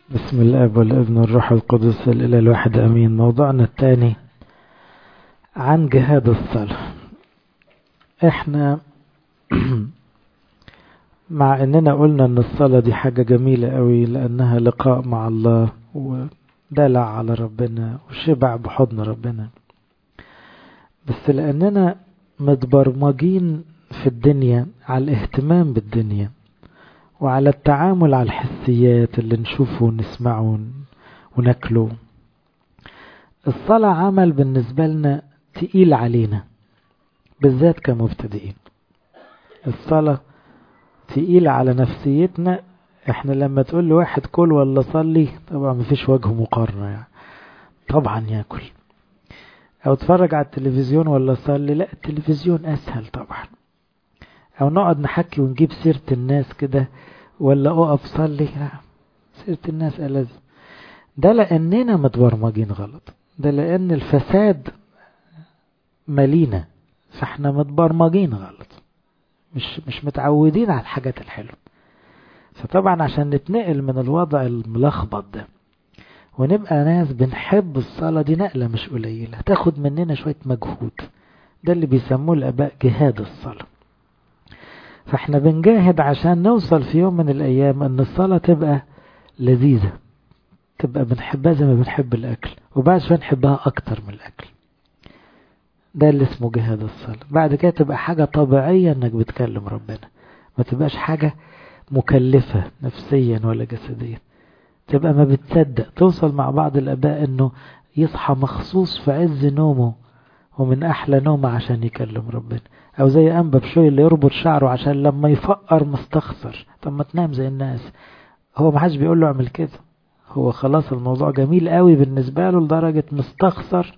بسم الاب والابن والروح القدس الاله الواحد امين. موضوعنا الثاني عن جهاد الصلاة. احنا مع اننا قلنا ان الصلاة دي حاجة جميلة قوي لانها لقاء مع الله ودلع على ربنا وشبع بحضن ربنا، بس لاننا متبرمجين في الدنيا على الاهتمام بالدنيا وعلى التعامل على الحسيات اللي نشوفه ونسمعه وناكله. الصلاة عمل بالنسبة لنا تقيل علينا بالذات كمبتدئين. الصلاة تقيل على نفسيتنا. احنا لما تقول لواحد كل ولا صلي طبعا مفيش وجه مقارنة، يعني طبعا ياكل. او اتفرج على التلفزيون ولا صلي، لا التلفزيون اسهل طبعا. او نقعد نحكي ونجيب سيرة الناس كده ولا اقف صلي، لا سيرة الناس ألذ. ده لأننا متبرمجين غلط، ده لأن الفساد مالينا، فاحنا متبرمجين غلط، مش متعودين على الحاجات الحلوة. فطبعا عشان نتنقل من الوضع الملخبط ده ونبقى ناس بنحب الصلاة، دي نقلة مش قليلة، تاخد مننا شوية مجهود. ده اللي بيسموه الآباء جهاد الصلاة. فاحنا بنجاهد عشان نوصل في يوم من الأيام ان الصلاة تبقى لذيذة، تبقى بنحبها زي ما بنحب الأكل، وبعد شوية نحبها أكتر من الأكل. ده اللي اسمه جهاد الصلاة. بعد كده تبقى حاجة طبيعية انك بتكلم ربنا، ما تبقاش حاجة مكلفة نفسيا ولا جسديا. تبقى ما بتصدق. توصل مع بعض الآباء انه يصحى مخصوص في عز نومه ومن أحلى نومه عشان يكلم ربنا. أو زي أنبا بشوي اللي يربط شعره عشان لما يفقر مستخسر. طب ما تنام زي الناس. هو ما حدش بيقول له اعمل كده، هو خلاص الموضوع جميل قوي بالنسبة له لدرجة مستخسر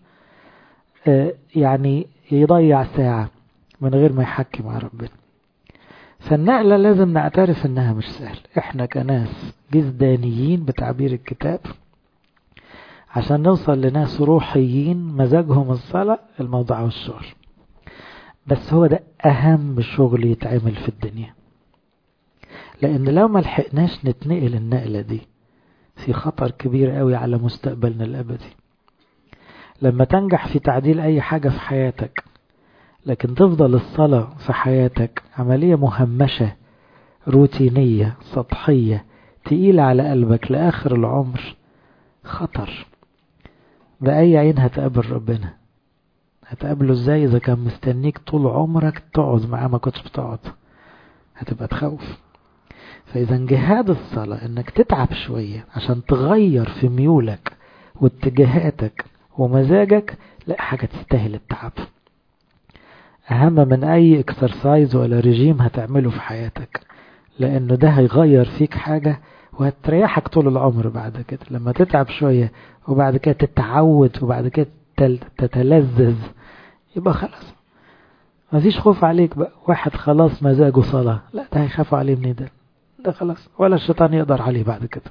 يعني يضيع ساعة من غير ما يحكي مع ربنا. فالنقلة لازم نعترف انها مش سهل. احنا كناس جزدانيين بتعبير الكتاب، عشان نوصل لناس روحيين مزاجهم الصلاة الموضوع والشغل. بس هو ده اهم شغل يتعمل في الدنيا، لان لو ما لحقناش نتنقل النقلة دي في خطر كبير قوي على مستقبلنا الابدي. لما تنجح في تعديل اي حاجة في حياتك لكن تفضل الصلاة في حياتك عملية مهمشة روتينية سطحية تقيلة على قلبك لآخر العمر، خطر. بأي عين هتقابل ربنا؟ هتقابله ازاي إذا كان مستنيك طول عمرك تقعد معاه ما كنتش بتقعد؟ هتبقى تخوف. فإذا جهاد الصلاة انك تتعب شوية عشان تغير في ميولك واتجاهاتك ومزاجك، لا حاجة تستاهل التعب. أهم من أي اكسرسايز ولا رجيم هتعمله في حياتك، لأنه ده هيغير فيك حاجة وهتريحك طول العمر. بعد كده لما تتعب شوية وبعد كده تتعود وبعد كده تتلذذ، يبقى خلاص مفيش خوف عليك بقى. واحد خلاص مزاجه صلاة، لا ده هيخافوا عليه من ده خلاص، ولا الشيطان يقدر عليه بعد كده.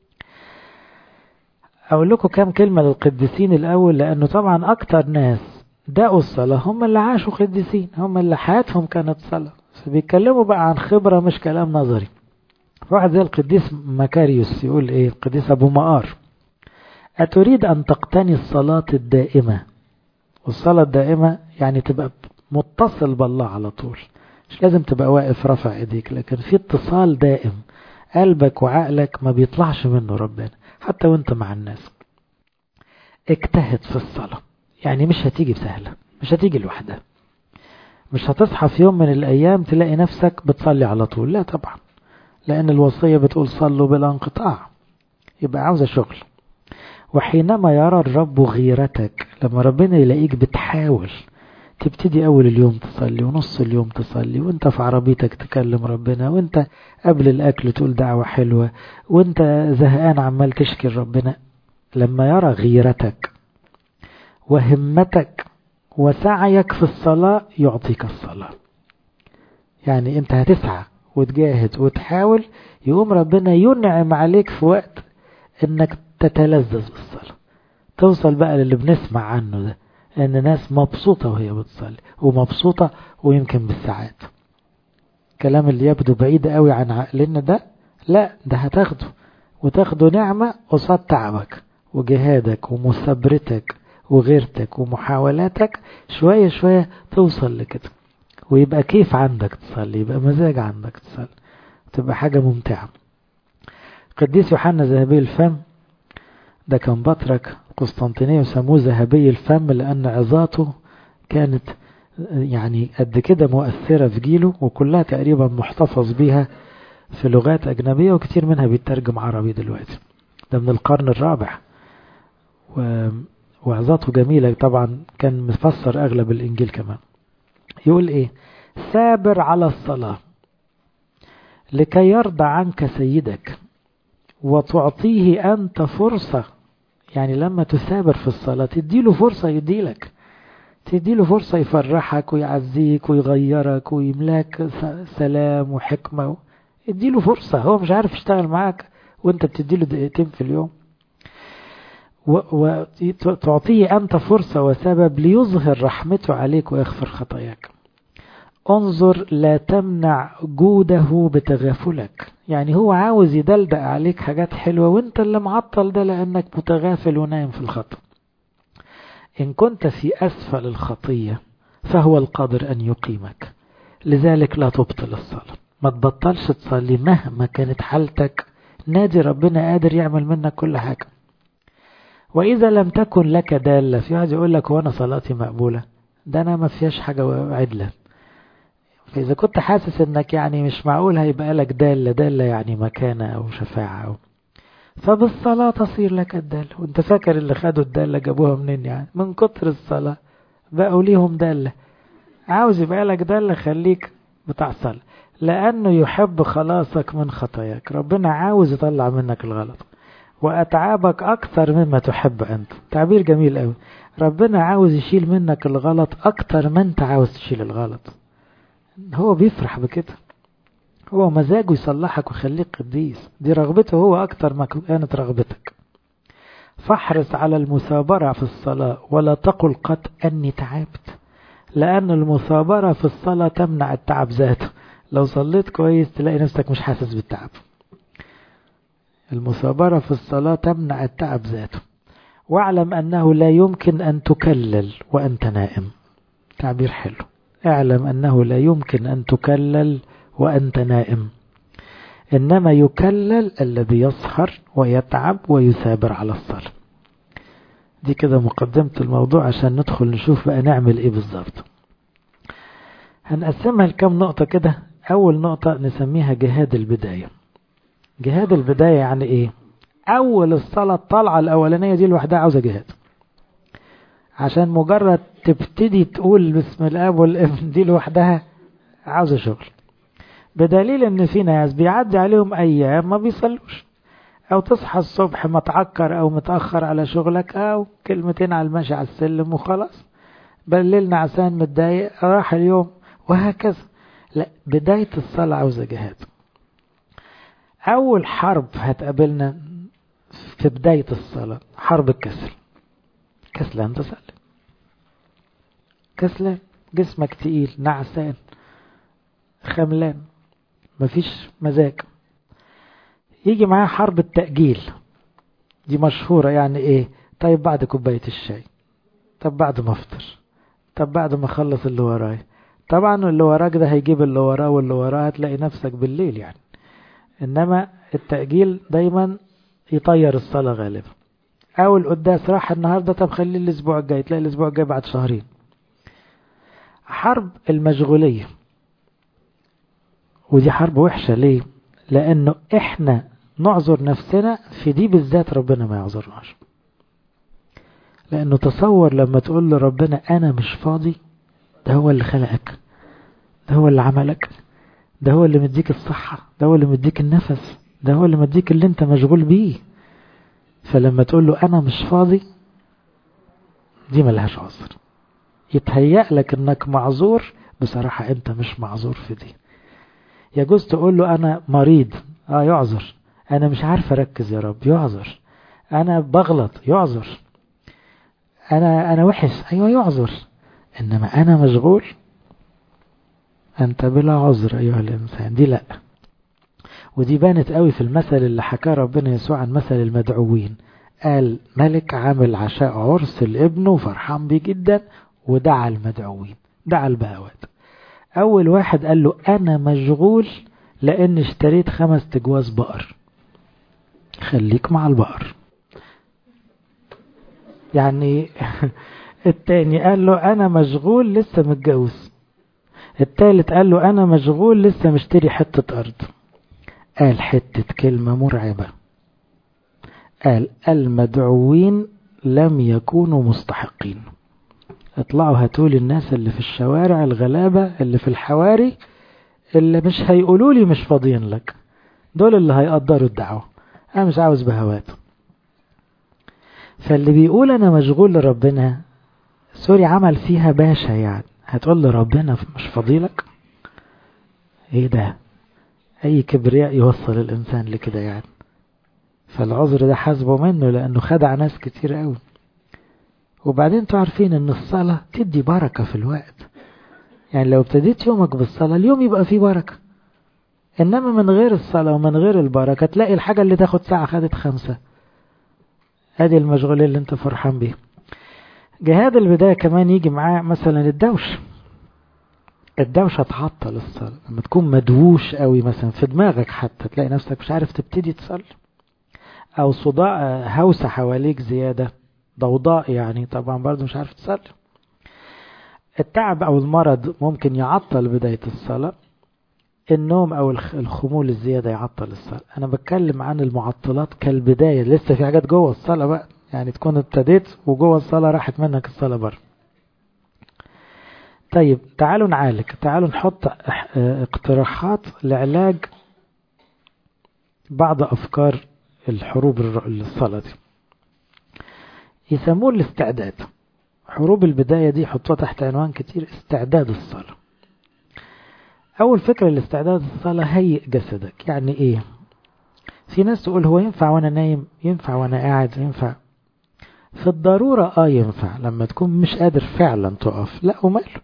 أقول لكم كام كلمة للقديسين الأول، لأنه طبعا أكتر ناس دقوا الصلاة هم اللي عاشوا قديسين، هم اللي حياتهم كانت صلاة، فبيتكلموا بقى عن خبرة مش كلام نظري. واحد زي القديس مكاريوس يقول ايه، القديس ابو مقار: اتريد ان تقتني الصلاة الدائمة؟ والصلاة الدائمة يعني تبقى متصل بالله على طول، مش لازم تبقى واقف رافع ايديك، لكن في اتصال دائم، قلبك وعقلك ما بيطلعش منه ربنا حتى وانت مع الناس. اجتهد في الصلاة، يعني مش هتيجي بسهلة، مش هتيجي لوحدها، مش هتصحى في يوم من الأيام تلاقي نفسك بتصلي على طول، لا طبعا، لأن الوصية بتقول صلوا بلا انقطاع، يبقى عاوزة شغل. وحينما يرى الرب غيرتك، لما ربنا يلاقيك بتحاول تبتدي أول اليوم تصلي ونص اليوم تصلي، وانت في عربيتك تكلم ربنا، وانت قبل الأكل تقول دعوة حلوة، وانت زهقان عمال تشكي ربنا، لما يرى غيرتك وهمتك وسعيك في الصلاة يعطيك الصلاة. يعني انت هتسعى وتجاهد وتحاول، يقوم ربنا ينعم عليك في وقت انك تتلذذ بالصلاة. توصل بقى للي بنسمع عنه ده، ان ناس مبسوطة وهي بتصلي، ومبسوطة ويمكن بالساعات. كلام اللي يبدو بعيد قوي عن عقلنا ده، لا ده هتاخده وتاخده نعمة قصاد تعبك وجهادك ومثابرتك وغيرتك ومحاولاتك، شوية شوية توصل لكده، ويبقى كيف عندك تصلي، يبقى مزاج عندك تصلي، تبقى حاجة ممتعة. قديس يوحنا ذهبي الفم ده كان بطرك قسطنطينية، وسموه ذهبي الفم لأن عظاته كانت يعني قد كده مؤثرة في جيله، وكلها تقريبا محتفظ بيها في لغات أجنبية، وكتير منها بيترجم عربي دلوقتي. ده من القرن الرابع، وعظاته جميلة طبعا، كان مفسر أغلب الإنجيل كمان. يقول إيه؟ ثابر على الصلاة لكي يرضى عنك سيدك وتعطيه أنت فرصة. يعني لما تثابر في الصلاة تديله فرصة يديلك، تديله فرصة يفرحك ويعزيك ويغيرك ويملاك سلام وحكمة. اديله فرصة، هو مش عارف يشتغل معاك وانت بتديله دقيقتين في اليوم. وتعطيه أنت فرصة وسبب ليظهر رحمته عليك ويغفر خطاياك. انظر لا تمنع جوده بتغافلك. يعني هو عاوز يدلدق عليك حاجات حلوة وانت اللي معطل ده لأنك متغافل ونايم في الخطأ. إن كنت في أسفل الخطية فهو القادر أن يقيمك، لذلك لا تبطل الصلاة. ما تبطلش تصلي مهما كانت حالتك، نادي ربنا قادر يعمل منك كل حاجة. وإذا لم تكن لك دالة، في واحد يقول لك وانا صلاتي مقبولة، ده أنا ما فيهاش حاجة عدلة. فإذا كنت حاسس انك يعني مش معقول هيبقى لك دالة يعني مكانة أو شفاعة فبالصلاة تصير لك الدالة. وانت فاكر اللي خدوا الدالة جابوها منين؟ يعني من كتر الصلاة بقوا ليهم دالة. عاوز يبقى لك دالة، خليك بتاع صلاة، لأنه يحب خلاصك من خطاياك. ربنا عاوز يطلع منك الغلط وأتعابك أكثر مما تحب أنت. تعبير جميل قوي. ربنا عاوز يشيل منك الغلط أكثر ما أنت عاوز تشيل الغلط. هو بيفرح بكده، هو مزاجه يصلحك ويخليك قديس، دي رغبته هو أكتر ما كانت رغبتك. فاحرص على المثابرة في الصلاة ولا تقل قط أني تعبت، لأن المثابرة في الصلاة تمنع التعب ذاته. لو صليت كويس تلاقي نفسك مش حاسس بالتعب. المثابرة في الصلاة تمنع التعب ذاته. واعلم أنه لا يمكن أن تكلل وأنت نائم. تعبير حلو. اعلم أنه لا يمكن أن تكلل وأنت نائم، إنما يكلل الذي يسهر ويتعب ويثابر على الصلاة. دي كده مقدمة الموضوع عشان ندخل نشوف بقى نعمل إيه بالظبط. هنقسمها لكم نقطة كده. أول نقطة نسميها جهاد البداية. جهاد البداية يعني إيه؟ أول الصلاة الطلعة الأولانية دي لوحدها عاوزة جهاد، عشان مجرد تبتدي تقول بسم الآب والابن دي لوحدها عاوزة شغل. بدليل ان في ناس بيعدي عليهم ايام ما بيصلوش، او تصحى الصبح متعكر او متأخر على شغلك، او كلمتين على المشي على السلم وخلاص، بالليل نعسان متضايق راح اليوم، وهكذا. لا، بداية الصلاة عاوزة جهاد. اول حرب هتقابلنا في بداية الصلاة حرب الكسل. كسلان تصلي، كسلان، جسمك تقيل، نعسان، خملان، مفيش مزاج. يجي معاه حرب التأجيل، دي مشهورة. يعني ايه؟ طيب بعد كوباية الشاي، طب بعد ما افطر، طب بعد ما اخلص اللي وراي. طبعا اللي وراك ده هيجيب اللي وراه واللي وراه، هتلاقي نفسك بالليل يعني. انما التأجيل دايما يطير الصلاة غالبا. او القداس راح النهاردة، طب خليه الاسبوع الجاي، تلاقي الاسبوع الجاي بعد شهرين. حرب المشغولية، ودي حرب وحشة. ليه؟ لانه احنا نعذر نفسنا في دي بالذات، ربنا ما يعذرناش. لانه تصور لما تقول لربنا انا مش فاضي، ده هو اللي خلقك، ده هو اللي عملك، ده هو اللي مديك الصحة، ده هو اللي مديك النفس، ده هو اللي مديك اللي انت مشغول بيه. فلما تقول له انا مش فاضي، دي ملهاش عذر. يتهيأ لك انك معذور، بصراحة انت مش معذور في دي. يجوز تقول له انا مريض، يعذر. انا مش عارف اركز يا رب، يعذر. انا بغلط، يعذر. انا وحش، ايوه يعذر. انما انا مشغول، انت بلا عذر ايها الانسان، دي لا. ودي بانت قوي في المثل اللي حكاه ربنا يسوع عن مثل المدعوين. قال ملك عامل عشاء عرس لابنه وفرحان بيه جدا، ودعا المدعوين، دعا البهوات. أول واحد قال له أنا مشغول لأن اشتريت 5 تجواز بقر، خليك مع البقر. يعني التاني قال له أنا مشغول لسه متجوز. التالت قال له أنا مشغول لسه مشتري حتة أرض. قال حتة كلمة مرعبة، قال المدعوين لم يكونوا مستحقين. اطلعوا هاتولي الناس اللي في الشوارع، الغلابة اللي في الحواري، اللي مش هيقولوا لي مش فاضيين لك، دول اللي هيقدروا الدعوة. أنا مش عاوز بهوات. فاللي بيقول أنا مشغول لربنا سوري عمل فيها باشا، يعني هتقول لربنا مش فاضيلك؟ ايه ده؟ اي كبرياء يوصل الانسان لكده يعني. فالعذر ده حاسبه منه لانه خدع ناس كتير قوي. وبعدين انتوا عارفين ان الصلاة تدي بركة في الوقت، يعني لو ابتديت يومك بالصلاة اليوم يبقى فيه بركة. انما من غير الصلاة ومن غير البركة تلاقي الحاجة اللي تاخد ساعة خدت 5. ادي المشغولية اللي انت فرحان بيه. جهاد البداية كمان يجي معاه مثلا الدوشة تعطل الصلاة. لما تكون مدووش قوي مثلا في دماغك حتى تلاقي نفسك مش عارف تبتدي تصلي، او صداع هوسة حواليك زيادة، ضوضاء يعني، طبعا برضو مش عارف تصلي. التعب او المرض ممكن يعطل بداية الصلاة. النوم او الخمول الزيادة يعطل الصلاة. انا بتكلم عن المعطلات كالبداية، لسه في حاجات جوه الصلاة بقى، يعني تكون ابتديت وجوه الصلاة راحت منك الصلاة بره. طيب تعالوا نعالج، تعالوا نحط اقتراحات لعلاج بعض أفكار الحروب الصلاة دي. يسموه الاستعداد. حروب البداية دي حطوها تحت عنوان كتير، استعداد الصلاة. أول فكرة الاستعداد الصلاة، هيئ جسدك. يعني إيه؟ في ناس تقول هو ينفع وأنا نايم، ينفع وأنا قاعد، ينفع في الضرورة. ينفع لما تكون مش قادر فعلا تقف، لا وماله.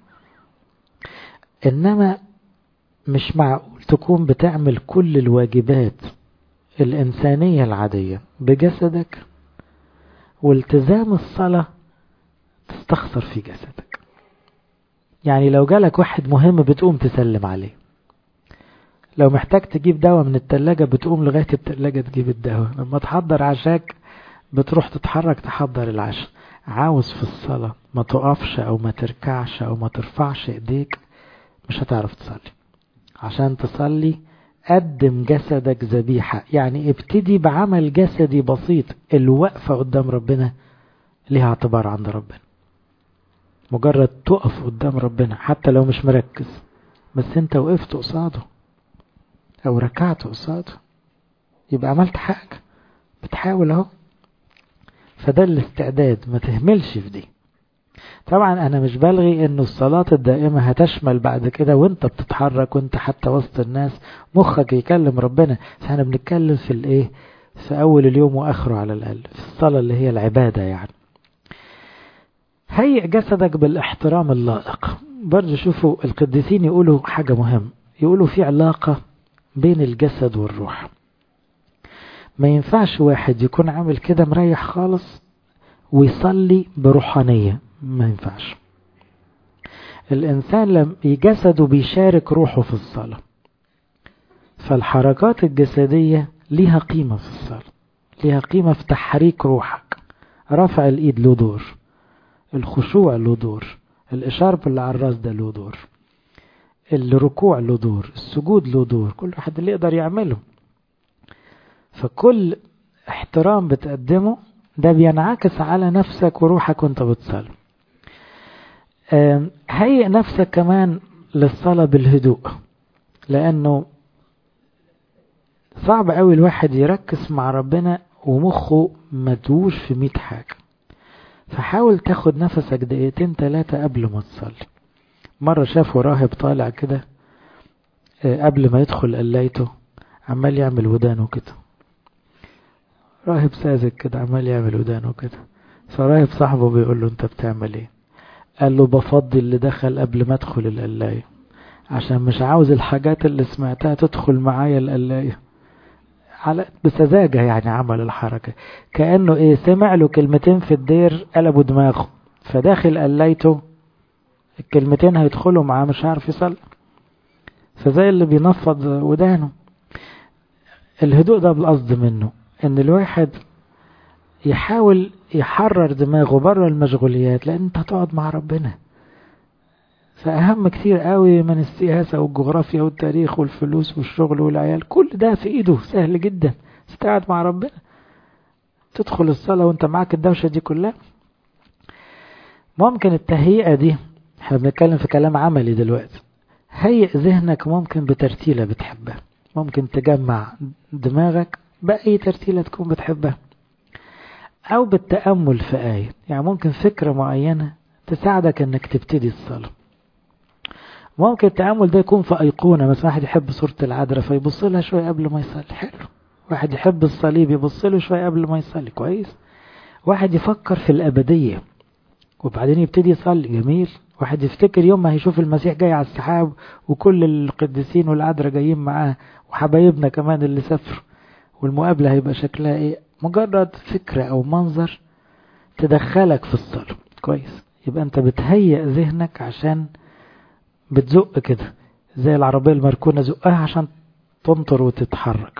إنما مش معقول تكون بتعمل كل الواجبات الإنسانية العادية بجسدك والتزام الصلاة تستخسر في جسدك. يعني لو جالك واحد مهم بتقوم تسلم عليه، لو محتاج تجيب دواء من التلاجة بتقوم لغاية التلاجة تجيب الدواء، لما تحضر عشاك بتروح تتحرك تحضر العشاء. عاوز في الصلاة ما تقفش أو ما تركعش أو ما ترفعش إيديك، مش هتعرف تصلي. عشان تصلي قدم جسدك ذبيحة، يعني ابتدي بعمل جسدي بسيط. الوقفة قدام ربنا ليها اعتبار عند ربنا. مجرد تقف قدام ربنا حتى لو مش مركز، بس انت وقفت قصاده او ركعت قصاده يبقى عملت حاجة، بتحاول اهو. فده الاستعداد، ما تهملش في دي. طبعا انا مش بلغي انه الصلاة الدائمة هتشمل بعد كده وانت بتتحرك وانت حتى وسط الناس مخك يكلم ربنا، بس احنا بنتكلم في الايه، في اول اليوم واخره على الاقل، في الصلاة اللي هي العبادة يعني. هيئ جسدك بالاحترام اللائق. برضه شوفوا القديسين يقولوا حاجة مهم، يقولوا في علاقة بين الجسد والروح. ما ينفعش واحد يكون عامل كده مريح خالص ويصلي بروحانية، ما ينفعش. الإنسان لما جسده بيشارك روحه في الصلاة، فالحركات الجسدية ليها قيمة في الصلاة، ليها قيمة في تحريك روحك. رفع الإيد له دور، الخشوع له دور، الإشارة اللي على الراس ده له دور، الركوع له دور، السجود له دور، كل واحد اللي يقدر يعمله. فكل احترام بتقدمه ده بينعكس على نفسك وروحك وانت بتصلي. هيئ نفسك كمان للصلاة بالهدوء، لأنه صعب قوي الواحد يركز مع ربنا ومخه مدوش في 100 حاجة. فحاول تاخد نفسك 2-3 قبل ما تصلي. مرة شافوا راهب طالع كده قبل ما يدخل قلايته عمال يعمل ودانه كده، راهب ساذج كده عمال يعمل ودانه كده. فراهب صاحبه بيقول له انت بتعمل ايه؟ قال له بفضي اللي دخل قبل ما ادخل القلاية، عشان مش عاوز الحاجات اللي سمعتها تدخل معايا القلاية. على بسذاجة يعني عمل الحركة، كأنه ايه سمع له كلمتين في الدير قلبوا دماغه، فداخل قليته الكلمتين هيدخلوا معاه مش عارف يصلي، فزي اللي بينفض ودانه. الهدوء ده بالقصد منه ان الواحد يحاول يحرر دماغه بره المشغوليات، لان انت هتقعد مع ربنا، فأهم كتير قوي من السياسة والجغرافيا والتاريخ والفلوس والشغل والعيال، كل ده في ايده سهل جدا، تقعد مع ربنا. تدخل الصلاة وانت معاك الدوشة دي كلها. ممكن التهيئة دي، احنا بنتكلم في كلام عملي دلوقتي، هيئ ذهنك ممكن بترتيلة بتحبها، ممكن تجمع دماغك بأي ترتيلة تكون بتحبها، او بالتأمل في آية، يعني ممكن فكرة معينة تساعدك انك تبتدي الصلاة. ممكن التأمل ده يكون في أيقونة، مثلا واحد يحب صورة العذراء فيبص لها شوية قبل ما يصلي، حلو. واحد يحب الصليب يبص له شوية قبل ما يصلي، كويس. واحد يفكر في الأبدية وبعدين يبتدي يصلي، جميل. واحد يفتكر يوم ما هيشوف المسيح جاي على السحاب وكل القديسين والعذراء جايين معاه وحبايبنا كمان اللي سافروا، والمقابلة هيبقى شكلها ايه. مجرد فكرة أو منظر تدخلك في الصلاة، كويس. يبقى أنت بتهيئ ذهنك عشان بتزق كده زي العربية المركونة، زقها عشان تنطر وتتحرك.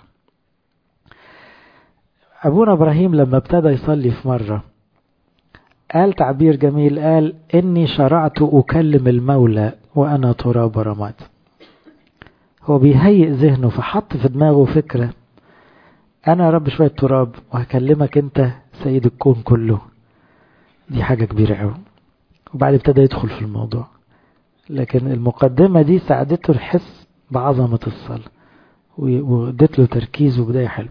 أبونا إبراهيم لما ابتدى يصلي في مرة قال تعبير جميل، قال إني شرعت أكلم المولى وأنا تراب رماد. هو بيهيئ ذهنه، فحط في دماغه فكرة، أنا يا رب شوية تراب وهكلمك أنت سيد الكون كله. دي حاجة كبيرة قوي. وبعد ابتدى يدخل في الموضوع، لكن المقدمة دي ساعدته يحس بعظمة الصلاة وادت له تركيز وبداية حلو.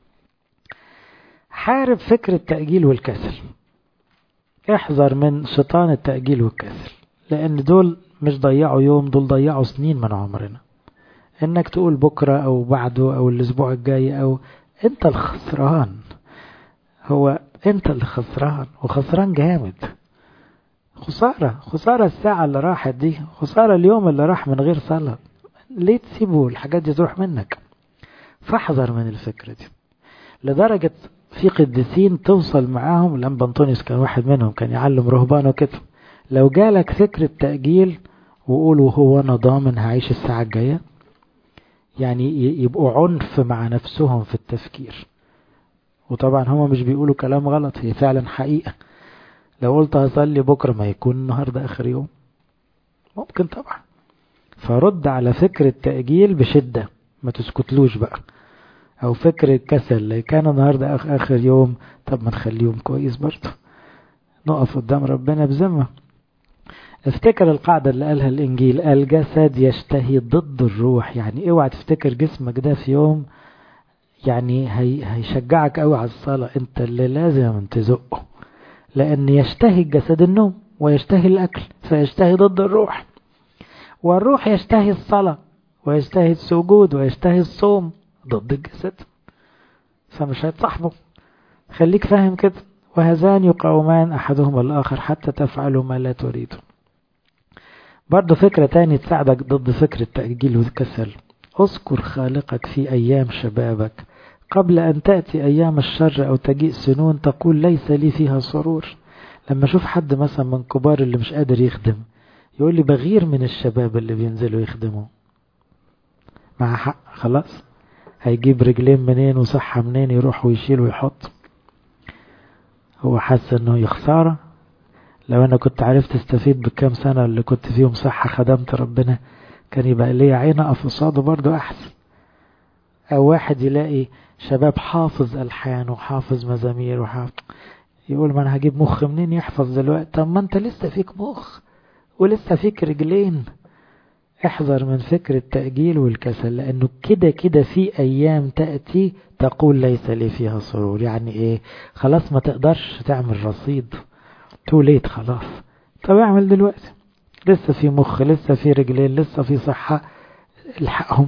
حارب فكر التأجيل والكسل، احذر من شيطان التأجيل والكسل، لأن دول مش ضيعوا يوم، دول ضيعوا سنين من عمرنا. انك تقول بكرة او بعده او الاسبوع الجاي، او انت الخسران. هو انت اللي خسران، وخسران جامد. خسارة الساعة اللي راحت دي، خسارة اليوم اللي راح من غير صلاة. ليه تسيبه الحاجات دي تروح منك؟ فاحذر من الفكرة دي. لدرجة في قديسين توصل معاهم، الأنبا أنطونيوس كان واحد منهم، كان يعلم رهبانه كده، لو جالك فكرة تأجيل وقولوا هو أنا ضامن هعيش الساعة الجاية، يعني يبقوا عنف مع نفسهم في التفكير. وطبعا هما مش بيقولوا كلام غلط، هي فعلا حقيقة. لو قلت هصلي بكرة ما يكون النهاردة آخر يوم، ممكن طبعا. فرد على فكرة تأجيل بشدة، ما تسكتلوش بقى. او فكرة كسل، كان النهاردة آخر يوم، طب ما نخليه يوم كويس برضه، نقف قدام ربنا بذمة. افتكر القاعدة اللي قالها الإنجيل، الجسد يشتهي ضد الروح. يعني اوعى تفتكر جسمك ده في يوم يعني هيشجعك قوي على الصلاة، انت اللي لازم تزقه، لأن يشتهي الجسد النوم ويشتهي الأكل، فيشتهي ضد الروح. والروح يشتهي الصلاة ويشتهي السجود ويشتهي الصوم ضد الجسد، فمش هيتصاحبوا. خليك فاهم كده. وهذان يقاومان أحدهما الآخر حتى تفعلوا ما لا تريدوا. برضو فكرة تاني تساعدك ضد فكرة التأجيل والكسل، اذكر خالقك في أيام شبابك قبل أن تأتي أيام الشر أو تجيء سنون تقول ليس لي فيها سرور. لما أشوف حد مثلا من كبار اللي مش قادر يخدم، يقول لي بغير من الشباب اللي بينزلوا يخدموا. مع حق، خلاص هيجيب رجلين منين وصحة منين يروح ويشيل ويحط؟ هو حاسس انه يخسارة. لو انا كنت عرفت استفيد بالكام سنة اللي كنت فيهم صحة خدمت ربنا، كان يبقى لي عين اقف قصاده برضو احسن. او واحد يلاقي شباب حافظ الحان وحافظ مزامير وحافظ، يقول ما انا هجيب مخ منين يحفظ دلوقتي؟ طب ما انت لسه فيك مخ ولسه فيك رجلين. احذر من فكر التأجيل والكسل، لأنه كده كده في أيام تأتي تقول ليس لي فيها سرور. يعني إيه؟ خلاص ما تقدرش تعمل رصيد، توليت خلاص. طب اعمل دلوقتي، لسه في مخ، لسه في رجلين، لسه في صحة، الحقهم.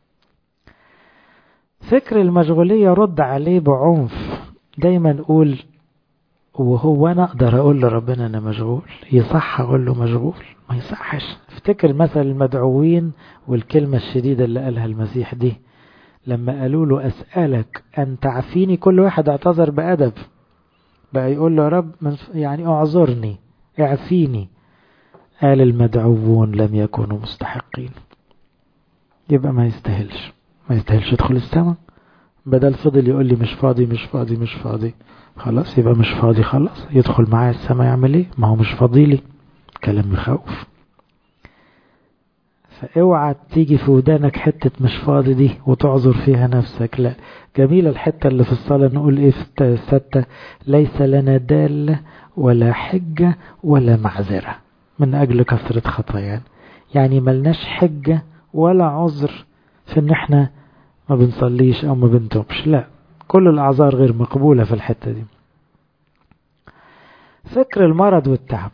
فكر المشغولية رد عليه بعنف. دايما قول وهو أنا أقدر أقول لربنا أنا مشغول؟ يصح أقول له مشغول؟ ما يصحش. افتكر مثل المدعوين والكلمة الشديدة اللي قالها المسيح دي، لما قالوا له أسألك أن تعفيني، كل واحد اعتذر بأدب، بقى يقول له يا رب يعني اعذرني اعفيني. قال المدعوون لم يكونوا مستحقين. يبقى ما يستاهلش يدخل السماء. بدل فضل يقول لي مش فاضي مش فاضي مش فاضي، خلاص يبقى مش فاضي، خلاص يدخل معايا السماء يعمل ايه؟ ما هو مش فاضي لي. كلام يخوف. فاوعى تيجي في ودانك حتة مش فاضي دي وتعذر فيها نفسك. لا، جميلة الحتة اللي في الصلاة نقول ايه في الستة: ليس لنا دالة ولا حجة ولا معذرة من أجل كثرة خطايانا. يعني ملناش حجة ولا عذر في ان احنا ما بنصليش او ما بنتوبش. لا، كل الاعذار غير مقبولة في الحتة دي. فكر المرض والتعب.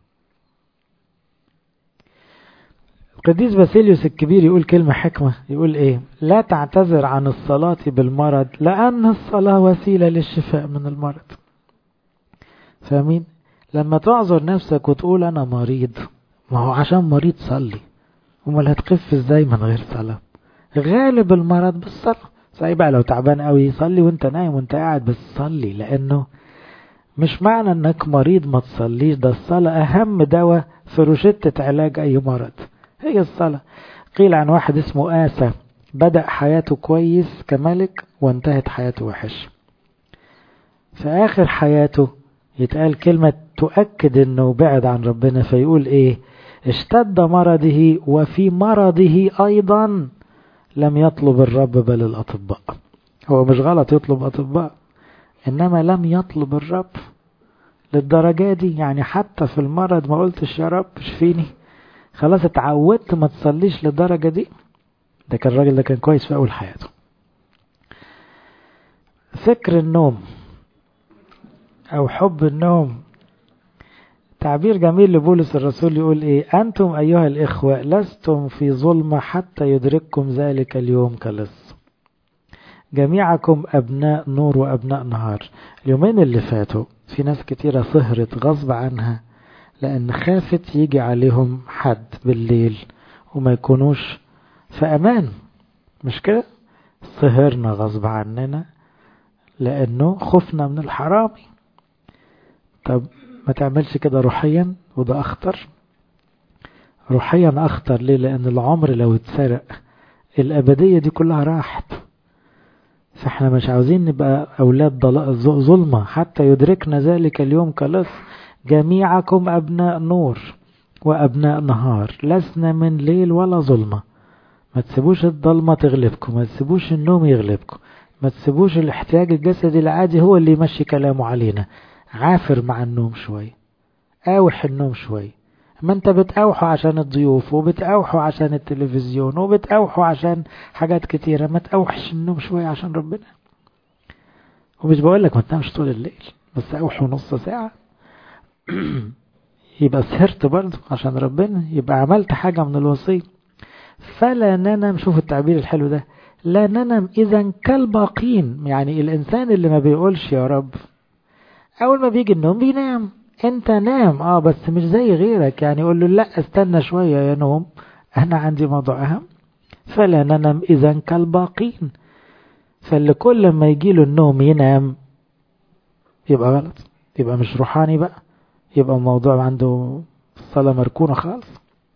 القديس باسيليوس الكبير يقول كلمة حكمة، يقول ايه: لا تعتذر عن الصلاة بالمرض لأن الصلاة وسيلة للشفاء من المرض. فاهمين؟ لما تعذر نفسك وتقول انا مريض، ما هو عشان مريض صلي. امال هتخف ازاي من غير صلاة؟ غالب المرض بالصلاة. صحيح بقى لو تعبان قوي صلي وانت نايم وانت قاعد، بس صلي، لانه مش معنى انك مريض ما تصليش. ده الصلاة اهم دواء في روشتة علاج اي مرض، هي الصلاة. قيل عن واحد اسمه آسى بدأ حياته كويس كملك وانتهت حياته وحش. في آخر حياته يتقال كلمة تؤكد انه بعد عن ربنا، فيقول ايه: اشتد مرضه وفي مرضه ايضا لم يطلب الرب بل الأطباء. هو مش غلط يطلب أطباء، إنما لم يطلب الرب للدرجة دي. يعني حتى في المرض ما قلتش يا رب اشفيني، خلاص اتعودت ما تصليش للدرجة دي. ده كان الراجل ده كان كويس في أول حياته. فكر النوم أو حب النوم تعبير جميل لبولس الرسول. يقول ايه: أنتم أيها الإخوة لستم في ظلمة حتى يدرككم ذلك اليوم كلص. جميعكم أبناء نور وأبناء نهار. اليومين اللي فاتوا في ناس كتيرة سهرت غصب عنها لأن خافت يجي عليهم حد بالليل وما يكونوش في أمان. مش كده؟ سهرنا غصب عننا لأنه خفنا من الحرامي. طب ما تعملش كده روحيا، وده أخطر. روحيا أخطر ليه؟ لأن العمر لو اتسرق الأبدية دي كلها راحت. فاحنا مش عاوزين نبقى أولاد ظلمة حتى يدركنا ذلك اليوم كلص. جميعكم أبناء نور وأبناء نهار، لسنا من ليل ولا ظلمة. ما تسيبوش الظلمة تغلبكم، ما تسيبوش النوم يغلبكم، ما تسيبوش الاحتياج الجسدي العادي هو اللي يمشي كلامه علينا. عافر مع النوم شوي، قاوح النوم شوي. ما انت بتقاوحوا عشان الضيوف وبتقاوحوا عشان التلفزيون وبتقاوحوا عشان حاجات كتيرة، ما تقاوحش النوم شوي عشان ربنا. ومش بقولك ما تنامش طول الليل، بس قاوحوا نص ساعة يبقى سهرت برضه عشان ربنا، يبقى عملت حاجة من الوصية. فلا ننام، شوف التعبير الحلو ده، لا ننام إذا كالباقين. يعني الإنسان اللي ما بيقولش يا رب أول ما بيجي النوم بينام. انت نام بس مش زي غيرك. يعني يقول له لا استنى شوية يا نوم، انا عندي موضوع اهم. فلا ننام اذا كالباقين. فاللي كل ما يجي له النوم ينام يبقى غلط، يبقى مش روحاني بقى، يبقى الموضوع عنده الصلاة مركونة خالص.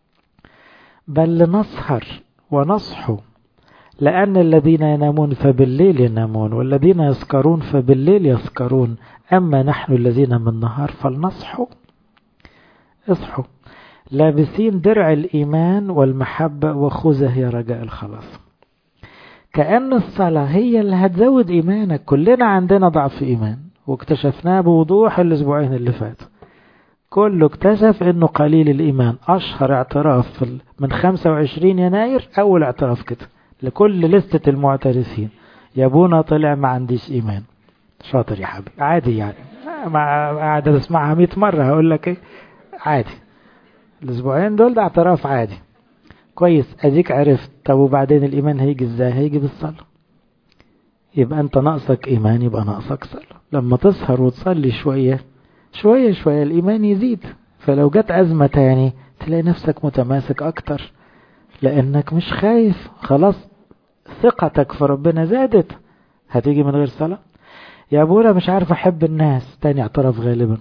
بل نسهر ونصحو، لأن الذين ينامون فبالليل ينامون والذين يسكرون فبالليل يسكرون، أما نحن الذين من النهار فلنصحوا. اصحوا لابسين درع الإيمان والمحبة وخذه يا رجاء الخلاص. كأن الصلاة هي اللي هتزود إيمانك. كلنا عندنا ضعف إيمان واكتشفناه بوضوح الأسبوعين اللي فاتوا. كله اكتشف انه قليل الإيمان. أشهر اعتراف من 25 يناير أول اعتراف كده لكل لستة المعترفين: يا ابونا طلع ما عنديش إيمان. شاطر يا حبيبي، عادي يعني، قاعد اسمعها 100 مرة هقول لك ايه، عادي. الاسبوعين دول ده اعتراف عادي كويس، اديك عرفت. طب وبعدين الإيمان هيجي ازاي؟ هيجي بالصلاة. يبقى انت ناقصك إيمان، يبقى ناقصك صلاة. لما تسهر وتصلي شوية شوية شوية الإيمان يزيد. فلو جت أزمة تاني تلاقي نفسك متماسك أكتر، لأنك مش خايف، خلاص ثقتك في ربنا زادت. هتيجي من غير صلاة؟ يا ابونا مش عارف احب الناس. تاني اعتراف غالبا،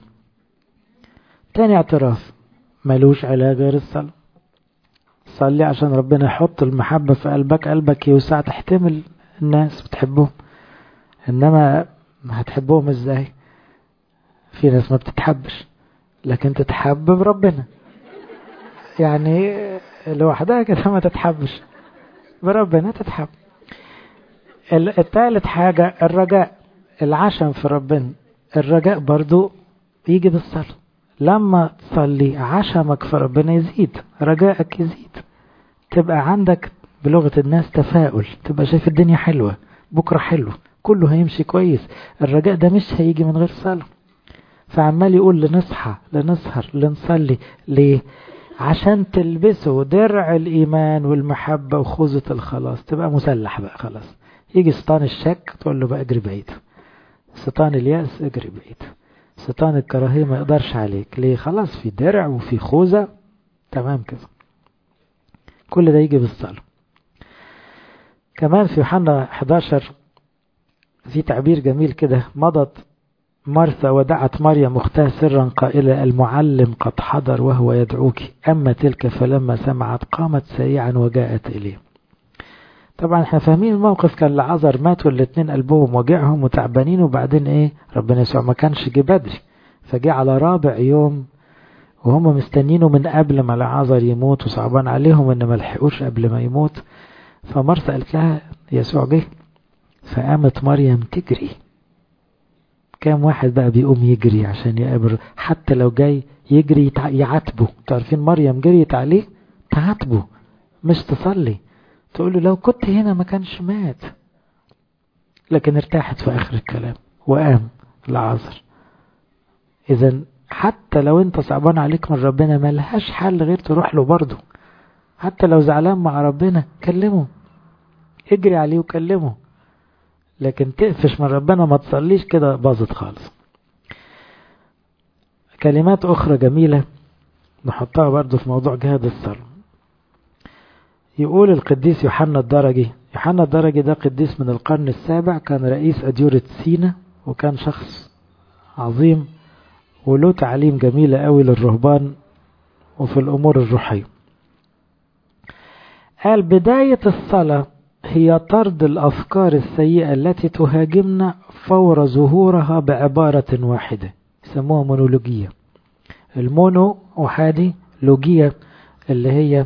تاني اعتراف ملوش علاج غير الصلاة. صلي عشان ربنا يحط المحبة في قلبك، قلبك يوسع تحتمل الناس بتحبهم. انما هتحبهم ازاي؟ في ناس ما بتتحبش، لكن تتحب بربنا. يعني لوحدها كده ما تتحبش، بربنا تتحب. الثالث حاجة الرجاء، العشم في ربنا. الرجاء برضو يجي بالصلاة. لما تصلي عشمك في ربنا يزيد، رجائك يزيد، تبقى عندك بلغة الناس تفاؤل، تبقى شايف الدنيا حلوة، بكرة حلو، كله هيمشي كويس. الرجاء ده مش هيجي من غير صلاة. فعمال يقول لنصحى لنسهر لنصلي ليه؟ عشان تلبسوا درع الإيمان والمحبة وخوذة الخلاص، تبقى مسلح بقى خلاص. يجي شيطان الشك تقول له بقى اجري بعيد، شيطان اليأس اجري بعيد، شيطان الكراهية ما يقدرش عليك. ليه؟ خلاص في درع وفي خوذة، تمام كده. كل ده يجي بالصلاة. كمان في يوحنا 11 في تعبير جميل كده: مضت مرثا ودعت مريم أختها سرا قائلة المعلم قد حضر وهو يدعوك، أما تلك فلما سمعت قامت سريعا وجاءت إليه. طبعا احنا فاهمين الموقف، كان لعازر مات والاتنين قلبهم وجعهم وتعبانين، وبعدين ايه؟ ربنا يسوع ما كانش جه بدري، فجاء على رابع يوم وهم مستنينه من قبل ما لعازر يموت، وصعبان عليهم ان ما لحقوش قبل ما يموت. فمرثا قالت لها يسوع جه، فقامت مريم تجري. كام واحد بقى بيقوم يجري عشان يقابل، حتى لو جاي يجري يعاتبه. تعرفين مريم جريت عليه تعاتبه، مش تصلي تقول له لو كنت هنا ما كانش مات. لكن ارتاحت في آخر الكلام وقام لعازر. إذن حتى لو انت صعبان عليك من ربنا ما لهاش حل غير تروح له برضه. حتى لو زعلان مع ربنا كلمه، اجري عليه وكلمه. لكن تقفش من ربنا ما تصليش كده باظت خالص. كلمات أخرى جميلة نحطها برضه في موضوع جهاد الصلاة. يقول القديس يوحنا الدرجي. يوحنا الدرجي ده قديس من القرن السابع، كان رئيس أديرة سينا، وكان شخص عظيم وله تعليم جميلة قوي للرهبان وفي الأمور الروحية. قال بداية الصلاة هي طرد الأفكار السيئة التي تهاجمنا فور ظهورها بعبارة واحدة، يسموها مونولوجية. المونو وحادي، لوجية اللي هي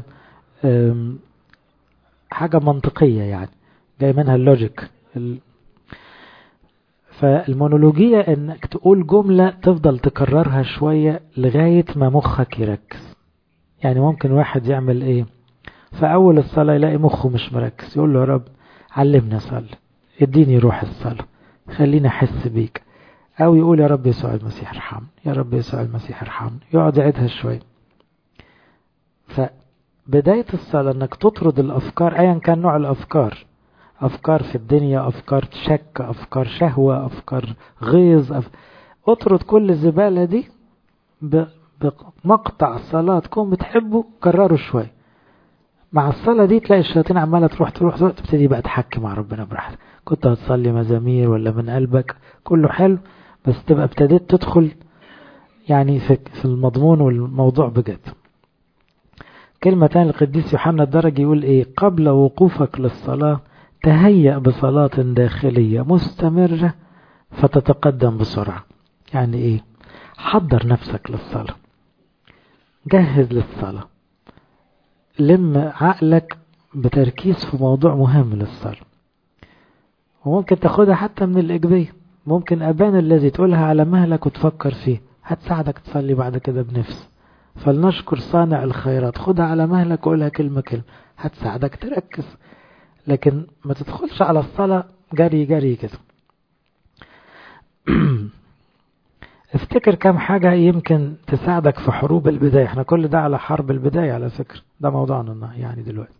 حاجة منطقية، يعني جاي منها اللوجيك. فالمونولوجية انك تقول جملة تفضل تكررها شوية لغاية ما مخك يركز. يعني ممكن واحد يعمل ايه فأول الصلاة يلاقي مخه مش مركز، يقول له يا رب علمني أصلي، اديني روح الصلاة، خليني أحس بيك. أو يقول يا رب يسوع المسيح ارحمني، يا رب يسوع المسيح ارحمني، يقعد يعيدها شوية. فبداية الصلاة انك تطرد الأفكار أيا كان نوع الأفكار، أفكار في الدنيا، أفكار شك، أفكار شهوة، أفكار غيظ، اطرد كل الزبالة دي بمقطع صلاة تكون بتحبه، كرره شوية. مع الصلاة دي تلاقي الشياطين عمالة تروح تبتدي بقى تحكي مع ربنا براحتك. كنت هتصلي مزامير ولا من قلبك كله حلو، بس تبقى ابتديت تدخل يعني في المضمون والموضوع بجد. كلمة تانية القديس يوحنا الدرجي يقول ايه: قبل وقوفك للصلاة تهيأ بصلاة داخلية مستمرة فتتقدم بسرعة. يعني ايه؟ حضر نفسك للصلاة، جهز للصلاة، لم عقلك بتركيز في موضوع مهم للصلاة. وممكن تاخدها حتى من الإيجابية، ممكن أبان الذي تقولها على مهلك وتفكر فيه هتساعدك تصلي بعد كده بنفس. فلنشكر صانع الخيرات، خدها على مهلك وقولها كلمة كلمة هتساعدك تركز. لكن ما تدخلش على الصلاة جري جري كده. افتكر كم حاجة يمكن تساعدك في حروب البداية. احنا كل ده على حرب البداية على فكرة، ده موضوعنا يعني دلوقتي.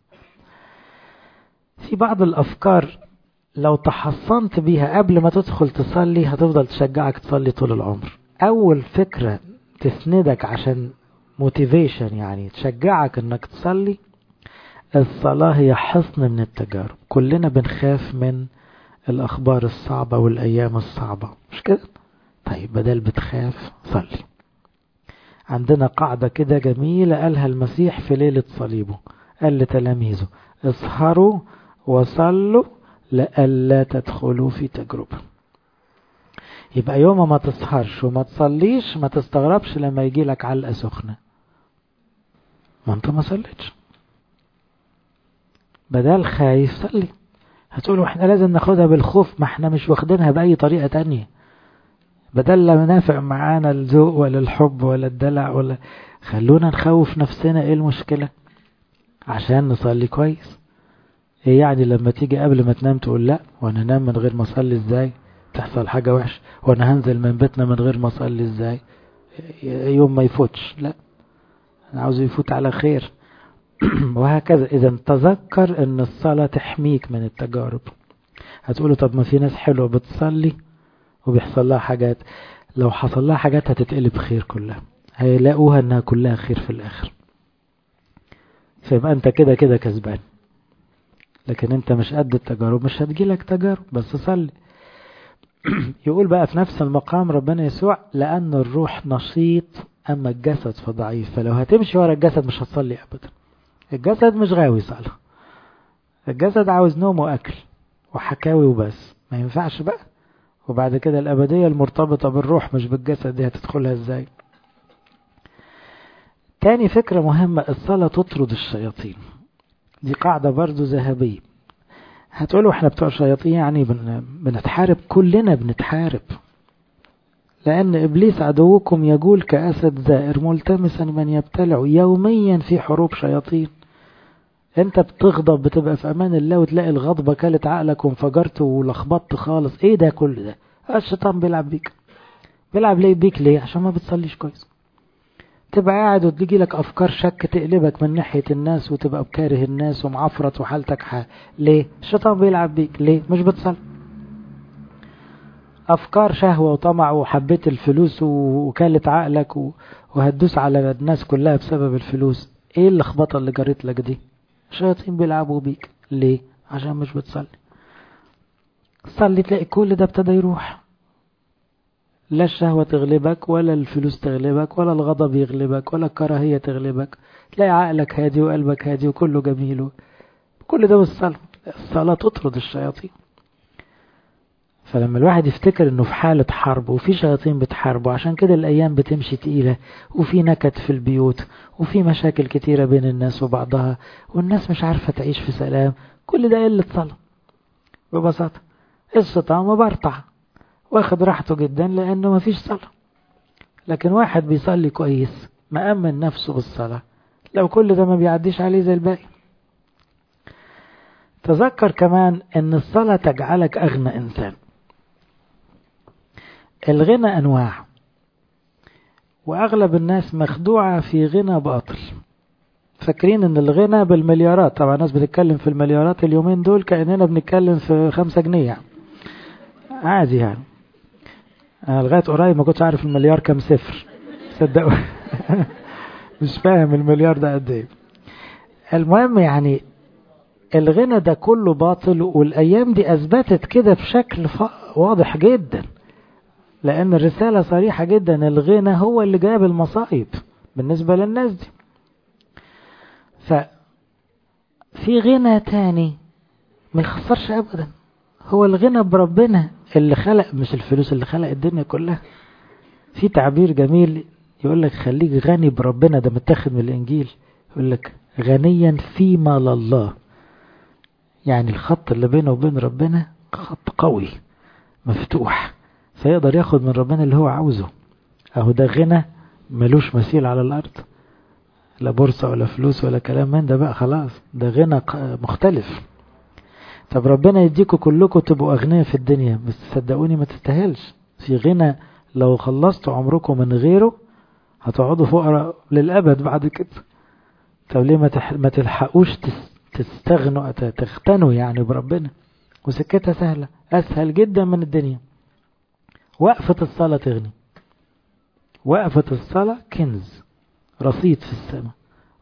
في بعض الأفكار لو تحصنت بيها قبل ما تدخل تصلي هتفضل تشجعك تصلي طول العمر. أول فكرة تسندك عشان موتيفيشن، يعني تشجعك انك تصلي، الصلاة هي حصن من التجارب. كلنا بنخاف من الأخبار الصعبة والأيام الصعبة، مش كده؟ طيب بدل بتخاف صلي. عندنا قاعدة كده جميلة قالها المسيح في ليلة صليبه، قال لتلاميذه اسهروا وصلوا لألا تدخلوا في تجربة. يبقى يوم ما تسهرش وما تصليش ما تستغربش لما يجي لك علقة سخنة، ما انت ما صليتش. بدل خايف صلي. هتقولوا احنا لازم ناخدها بالخوف، ما احنا مش واخدينها بأي طريقة تانية. بدل لا نافع معانا الذوق ولا الحب ولا الدلع ولا، خلونا نخوف نفسنا. ايه المشكلة عشان نصلي كويس؟ ايه يعني لما تيجي قبل ما تنام تقول لا وانا انام من غير ما اصلي ازاي؟ تحصل حاجة وحش. وانا هنزل من بيتنا من غير ما اصلي ازاي؟ يوم ما يفوتش. لا، انا عاوز يفوت على خير. وهكذا. اذا تذكر ان الصلاة تحميك من التجارب. هتقولوا طب ما في ناس حلوة بتصلي وبيحصل لها حاجات. لو حصل لها حاجات هتتقلب خير كلها، هيلاقوها انها كلها خير في الاخر. فيبقى انت كده كده كسبان. لكن انت مش قد التجارب، مش هتجيلك تجارب، بس صلي. يقول بقى في نفس المقام ربنا يسوع لأن الروح نشيط أما الجسد فضعيف. فلو هتمشي ورا الجسد مش هتصلي أبدا. الجسد مش غاوي صلاة، الجسد عاوز نوم وأكل وحكاوي وبس، ما ينفعش بقى. وبعد كده الأبدية المرتبطة بالروح مش بالجسد دي هتدخلها ازاي؟ تاني فكرة مهمة، الصلاة تطرد الشياطين. دي قاعدة برضو ذهبية. هتقولوا احنا بتوع شياطين يعني بنتحارب؟ كلنا بنتحارب، لأن إبليس عدوكم يجول كأسد زائر ملتمسا من يبتلع. يوميا في حروب شياطين. انت بتغضب بتبقى في أمان الله وتلاقي الغضبة كلت عقلك وانفجرت ولخبطت خالص. ايه ده كل ده؟ الشيطان بيلعب بيك. بيلعب ليه بيك؟ ليه؟ عشان ما بتصليش كويس. تبقى قاعد وتجي لك أفكار شك تقلبك من ناحية الناس وتبقى بكاره الناس ومعفرت وحالتك ليه؟ الشيطان بيلعب بيك. ليه؟ مش بتصلي. أفكار شهوة وطمع وحبيت الفلوس وكالت عقلك وهتدوس على الناس كلها بسبب الفلوس. ايه اللخبطة اللي جريت لك دي؟ الشياطين بيلعبوا بيك. ليه؟ عشان مش بتصلي. صلي تلاقي كل ده ابتدى يروح. لا الشهوة تغلبك ولا الفلوس تغلبك ولا الغضب يغلبك ولا الكراهية تغلبك. تلاقي عقلك هادي وقلبك هادي وكله جميل. كل ده بالصلاة. الصلاة تطرد الشياطين. فلما الواحد يفتكر انه في حالة حرب وفي شياطين بتحاربه، عشان كده الايام بتمشي تقيلة وفي نكد في البيوت وفي مشاكل كتيرة بين الناس وبعضها والناس مش عارفة تعيش في سلام. كل ده قلة صلاة ببساطة. الشيطان مبرطع واخد راحته جدا لانه ما فيش صلاة. لكن واحد بيصلي كويس مأمن نفسه بالصلاة، لو كل ده ما بيعديش عليه زي الباقي. تذكر كمان ان الصلاة تجعلك اغنى انسان. الغنى أنواع، وأغلب الناس مخدوعة في غنى باطل. فاكرين أن الغنى بالمليارات. طبعا الناس بتتكلم في المليارات اليومين دول كأننا بنتكلم في 5 جنيه يعني. عادي يعني. أنا لغاية قريب ما كنتش عارف المليار كم صفر، صدقوا. مش فاهم المليار ده قد ايه. المهم يعني الغنى ده كله باطل، والأيام دي أثبتت كده بشكل واضح جدا. لأن الرسالة صريحة جدا، الغنى هو اللي جاب المصائب بالنسبة للناس دي. ففي غنى تاني ما يخسرش أبدا، هو الغنى بربنا اللي خلق، مش الفلوس اللي خلق الدنيا كلها. في تعبير جميل يقول لك خليك غني بربنا، ده متاخد من الإنجيل. يقول لك غنيا فيما لله، يعني الخط اللي بينه وبين ربنا خط قوي مفتوح، فيقدر ياخد من ربنا اللي هو عاوزه. اهو ده غنى ملوش مثيل على الارض، لا بورصة ولا فلوس ولا كلام من ده بقى، خلاص ده غنى مختلف. طب ربنا يديكوا كلكم تبقوا اغنياء في الدنيا، بس صدقوني ما تستاهلش. في غنى لو خلصتوا عمركم من غيره هتقعدوا فقراء للابد بعد كده. طب ليه ما تلحقوش تستغنوا تغتنوا يعني بربنا؟ وسكتها سهلة، اسهل جدا من الدنيا. وقفة الصلاة تغني. وقفة الصلاة كنز، رصيد في السماء.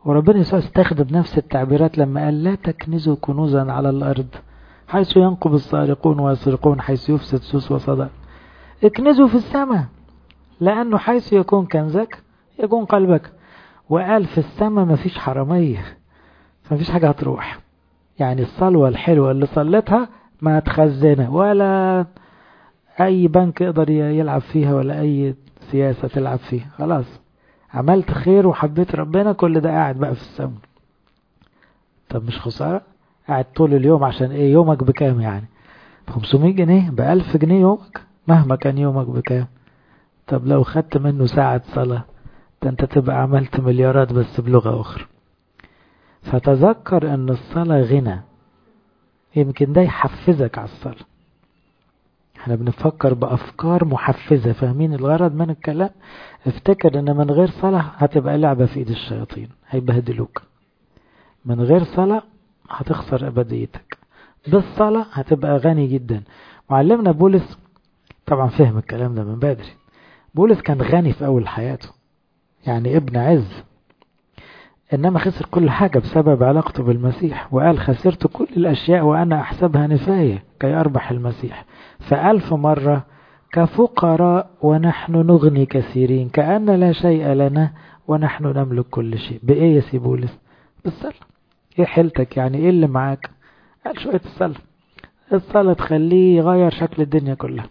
وربنا يسوع استخدم نفس التعبيرات لما قال لا تكنزوا كنوزا على الأرض حيث ينقب السارقون ويسرقون حيث يفسد سوس وصدى. اكنزوا في السماء، لأنه حيث يكون كنزك يكون قلبك. وقال في السماء مفيش حرامية، مفيش حاجة هتروح. يعني الصلوة الحلوة اللي صلتها ما تخزنها، ولا أي بنك يقدر يلعب فيها، ولا أي سياسة تلعب فيها. خلاص عملت خير وحبيت ربنا، كل ده قاعد بقى في السماء. طب مش خسارة؟ قاعد طول اليوم عشان ايه؟ يومك بكام يعني؟ 500 جنيه، ب1000 جنيه يومك، مهما كان يومك بكام. طب لو خدت منه ساعة صلاة، ده انت تبقى عملت مليارات بس بلغة أخرى. فتذكر ان الصلاة غنى، يمكن ده يحفزك على الصلاة. احنا بنفكر بأفكار محفزة، فاهمين الغرض من الكلام؟ افتكر ان من غير صلاة هتبقى لعبة في ايد الشياطين، هيبهدلوك. من غير صلاة هتخسر أبديتك، بالصلاة هتبقى غني جدا. معلمنا بولس طبعا فهم الكلام ده من بدري. بولس كان غني في أول حياته، يعني ابن عز، إنما خسر كل حاجة بسبب علاقته بالمسيح. وقال خسرت كل الأشياء وأنا أحسبها نفاية كي أربح المسيح. ف1000 مرة كفقراء ونحن نغني كثيرين، كأن لا شيء لنا ونحن نملك كل شيء. بإيه يا سي بولس؟ بالصلاة. ايه حيلتك يعني؟ ايه اللي معاك؟ قال شوية الصلاة. الصلاة تخليه يغير شكل الدنيا كلها.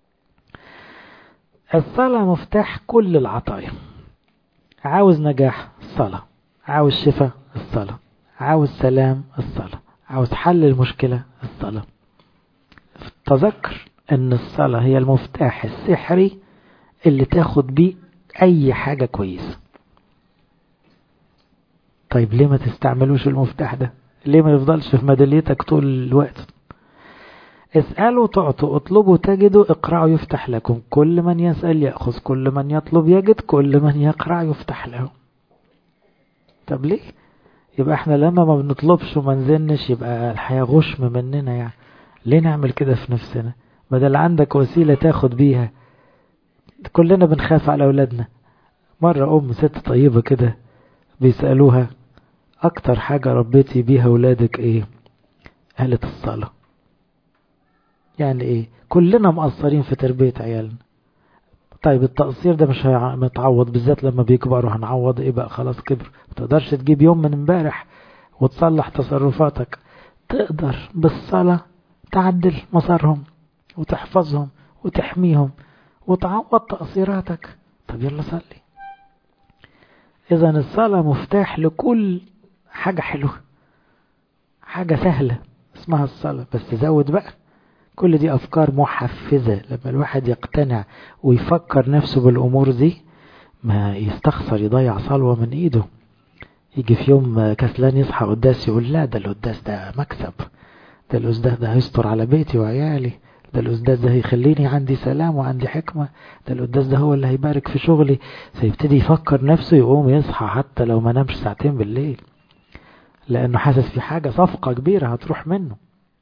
الصلاة مفتاح كل العطايا. عاوز نجاح؟ الصلاة. عاوز شفاء؟ الصلاة. عاوز سلام؟ الصلاة. عاوز حل المشكلة؟ الصلاة. تذكر ان الصلاة هي المفتاح السحري اللي تاخد بيه اي حاجة كويسة. طيب ليه ما تستعملوش المفتاح ده؟ ليه ما يفضلش في ميداليتك طول الوقت؟ اسألوا تعطوا، اطلبوا تجدوا، اقرأوا يفتح لكم، كل من يسأل يأخذ، كل من يطلب يجد، كل من يقرأ يفتح له. طب ليه؟ يبقى احنا لما ما بنطلبش وما نزنش يبقى الحياة غشم مننا يعني. ليه نعمل كده في نفسنا؟ بدل عندك وسيلة تاخد بيها. كلنا بنخاف على أولادنا. مرة ست طيبة كده بيسألوها أكتر حاجة ربيتي بيها أولادك إيه؟ قالت الصلاة. يعني إيه؟ كلنا مقصرين في تربية عيالنا. طيب التقصير ده مش هنتعوض، بالذات لما بيكبروا هنعوض إيه بقى؟ خلاص كبر، متقدرش تجيب يوم من امبارح وتصلح تصرفاتك. تقدر بالصلاة تعدل مسارهم وتحفظهم وتحميهم وتعوض تقصيراتك. طب يلا صلي. إذا الصلاة مفتاح لكل حاجة حلوة، حاجة سهلة اسمها الصلاة. بس زود بقى، كل دي أفكار محفزة. لما الواحد يقتنع ويفكر نفسه بالأمور دي ما يستخسر يضيع صلوة من إيده. يجي في يوم كسلان يصحى قداس يقول لا، ده القداس ده مكسب، ده القداس ده هيستر على بيتي وعيالي، ده القداس ده هيخليني عندي سلام وعندي حكمة، ده القداس ده هو اللي هيبارك في شغلي. فيبتدي يفكر نفسه، يقوم يصحى حتى لو ما نامش ساعتين بالليل، لأنه حاسس في حاجة، صفقة كبيرة هتروح منه.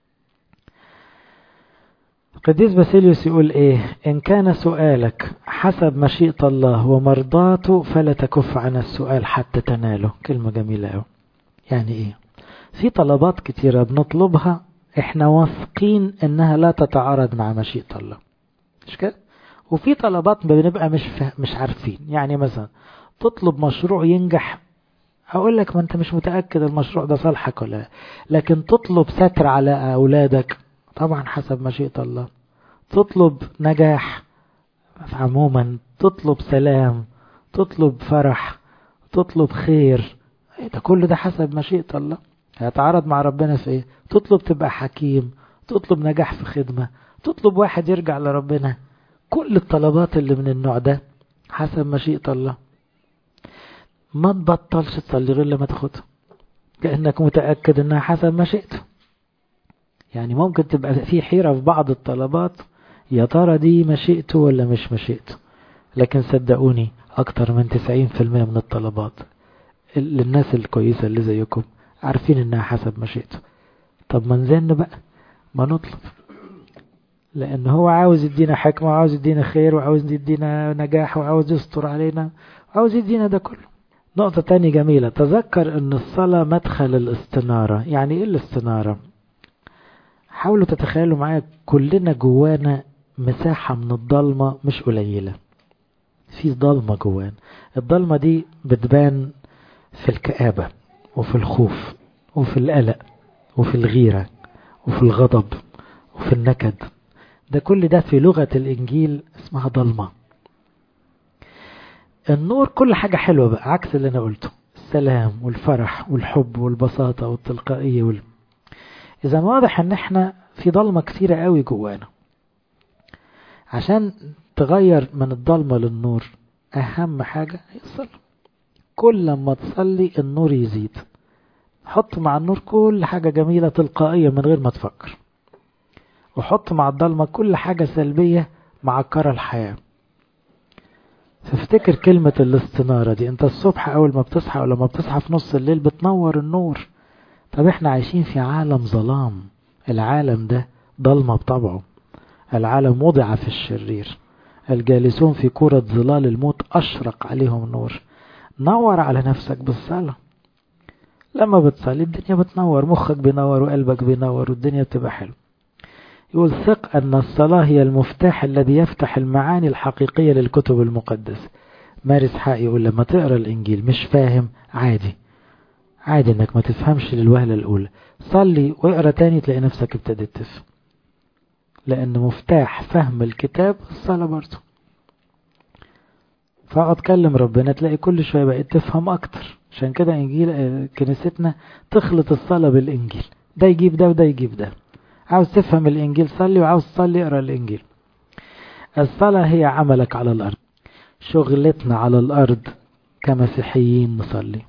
القديس باسيليوس يقول ايه؟ ان كان سؤالك حسب مشيئة الله ومرضاته فلا تكف عن السؤال حتى تناله. كلمة جميلة اوي. يعني ايه؟ في طلبات كتيرة بنطلبها احنا واثقين انها لا تتعارض مع مشيئة الله، مش كده؟ وفي طلبات بنبقى مش عارفين. يعني مثلا تطلب مشروع ينجح، اقول لك ما انت مش متأكد المشروع ده صالحك ولا لا. لكن تطلب ستر على اولادك، طبعا حسب مشيئة الله. تطلب نجاح عموما، تطلب سلام، تطلب فرح، تطلب خير، ده كله ده حسب مشيئة الله. هيتعارض مع ربنا في ايه؟ تطلب تبقى حكيم، تطلب نجاح في خدمة، تطلب واحد يرجع لربنا. كل الطلبات اللي من النوع ده حسب مشيئة الله. ما تبطلش تصلي غير لما تاخدها، كأنك متأكد انها حسب مشيئته. يعني ممكن تبقى في حيرة في بعض الطلبات، يا ترى دي مشيئته ولا مش مشيئته. لكن صدقوني أكتر من 90% من الطلبات للناس الكويسة اللي زيكم عارفين إنها حسب مشيئته. طب ما نزن بقى، ما نطلب، لأن هو عاوز يدينا حكمة، وعاوز يدينا خير، وعاوز يدينا نجاح، وعاوز يستر علينا، وعاوز يدينا ده كله. نقطة تانية جميلة، تذكر ان الصلاة مدخل الاستنارة. يعني ايه الاستنارة؟ حاولوا تتخيلوا معايا كلنا جوانا مساحة من الضلمة مش قليلة، في ضلمة جوانا. الضلمة دي بتبان في الكآبة وفي الخوف وفي القلق وفي الغيرة وفي الغضب وفي النكد. ده كل ده في لغة الإنجيل اسمها ضلمة. النور كل حاجة حلوة بقى، عكس اللي أنا قلته، السلام والفرح والحب والبساطة والتلقائية إذا واضح ان احنا في ضلمة كثيرة قوي جوانا. عشان تغير من الضلمة للنور اهم حاجة هي الصلاة. كل ما تصلي النور يزيد. حط مع النور كل حاجة جميلة تلقائية من غير ما تفكر، وحط مع الضلمة كل حاجة سلبية معكرة الحياة. فافتكر كلمة الاستنارة دي، انت الصبح اول ما بتصحى ولا ما بتصحى في نص الليل بتنور النور. طب احنا عايشين في عالم ظلام، العالم ده ضلمة بطبعه، العالم وضع في الشرير، الجالسون في كرة ظلال الموت أشرق عليهم نور. نور على نفسك بالصلاة. لما بتصلي الدنيا بتنور، مخك بينور وقلبك بينور والدنيا بتبقى حلو. يقول ثق أن الصلاة هي المفتاح الذي يفتح المعاني الحقيقية للكتب المقدسة. مارس حق يقول لما تقرأ الإنجيل مش فاهم، عادي انك ما تفهمش للوهلة الأولى، صلي واقرأ تاني تلاقي نفسك ابتدت تفهم، لأن مفتاح فهم الكتاب الصلاة برضه. فاقعد كلم ربنا تلاقي كل شوية بقيت تفهم أكتر. عشان كده إنجيل كنيستنا تخلط الصلاة بالإنجيل، ده يجيب ده وده يجيب ده. عاوز تفهم الإنجيل صلي، وعاوز تصلي اقرأ الإنجيل. الصلاة هي عملك على الأرض، شغلتنا على الأرض كمسيحيين نصلي.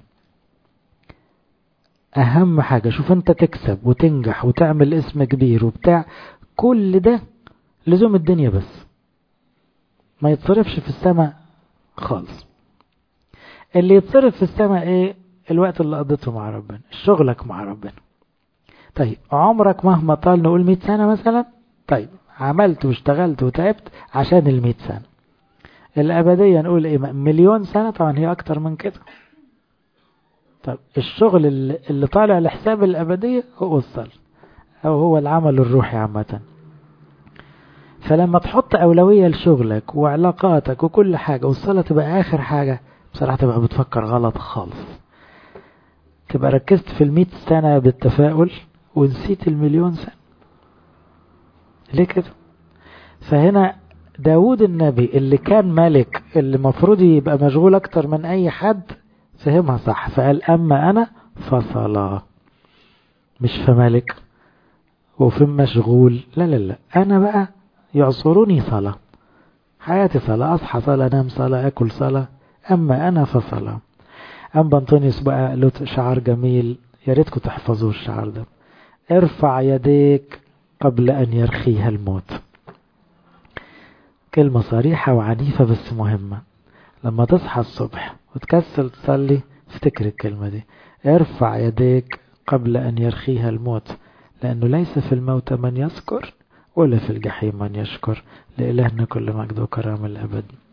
أهم حاجة شوف أنت تكسب وتنجح وتعمل اسم كبير وبتاع، كل ده لزوم الدنيا بس، ما يتصرفش في السماء خالص. اللي يتصرف في السماء ايه؟ الوقت اللي قضيته مع ربنا، شغلك مع ربنا. طيب عمرك مهما طال، نقول 100 سنة مثلا، طيب عملت واشتغلت وتعبت عشان 100 سنة. الأبدية نقول ايه؟ 1,000,000 سنة، طبعا هي أكتر من كده. طب الشغل اللي طالع لحساب الأبدية هو الصلاة، أو هو العمل الروحي عامة. فلما تحط أولوية لشغلك وعلاقاتك وكل حاجة والصلاة تبقى آخر حاجة، بصراحة تبقى بتفكر غلط خالص. تبقى ركزت في 100 سنة بالتفاؤل ونسيت 1,000,000 سنة. ليه كده؟ فهنا داود النبي اللي كان ملك، اللي مفروض يبقى مشغول أكتر من أي حد، فهمها صح، فقال أما أنا فصلاة. مش في ملك وفي مشغول، لا لا لا، أنا بقى يعصروني صلاة، حياتي صلاة، أصحى صلاة، أنام صلاة، أكل صلاة. أما أنا فصلاة. أم بنطونيوس بقى له شعار جميل، يا ريتكم تحفظوا الشعار ده: ارفع يديك قبل أن يرخيها الموت. كلمة صريحة وعنيفة بس مهمة. لما تصحى الصبح وتكسل تصلي افتكر الكلمة دي: ارفع يديك قبل أن يرخيها الموت، لأنه ليس في الموت من يذكر ولا في الجحيم من يشكر. لإلهنا كل مجد وكرامة الأبد.